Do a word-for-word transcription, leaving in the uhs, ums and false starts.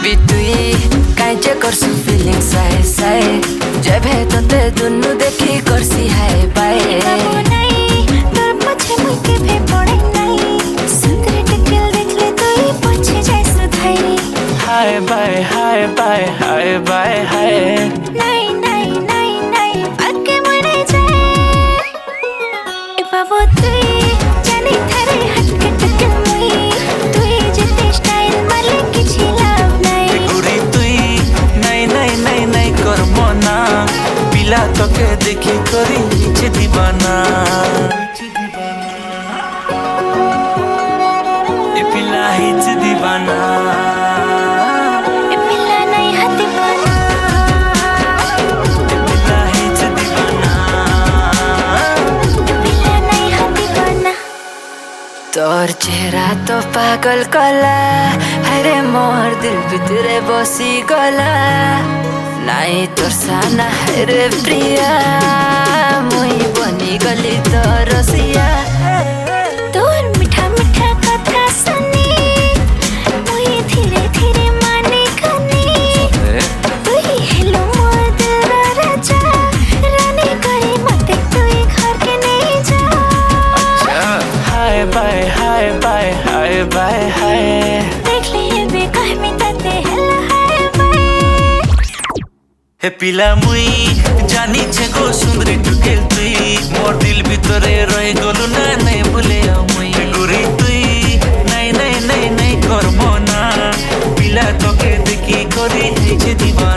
Baby तुई काइजे करसु feeling साए साए जब है तते दुनु देखी करसी हाय बाय बाबू नहीं तोर पछे मुई के भे पड़े नहीं सुंदर टकल देख ले तुई पछे जाय सुधाई hi bye hi bye hi bye hi नहीं नहीं नहीं नहीं आके मरे जाए ए बाबू तुई जाने थारे हट के टकल मुई तुई जते स्टाइल माले किछि लाभ नहीं गुरी तुई नहीं नहीं नहीं नहीं कर मना पिला तके देखी करी छे दीवाना ए पिला हिच दीवाना ए पिला नहीं हाथ दीवाना ए पिला हिच दीवाना ए पिला नहीं हाथ दीवाना तोर चेहरा तो पागल कला हरे मोर दिल भितरे बसी गला नाई तोर साना हरे प्रिया मुई बनी गली तो रसिया तोर मीठा मीठा कथा सुनी मुई धीरे धीरे माने कनी तुई हेलो मोर दिल राजा रानी करे मते तुई घर के नहीं जा hi bye hi bye hi bye hi देख लिए बेकार में तते हेलो हाय बाय हे पिला मुई जानी छे गो सुंदरी टुकेल तुई मोर दिल भितरे रह गलु ना नहीं भूले मुई गुरी तुई नहीं नहीं नहीं नहीं कर मना पिला तके देखी करी छे दीवाना।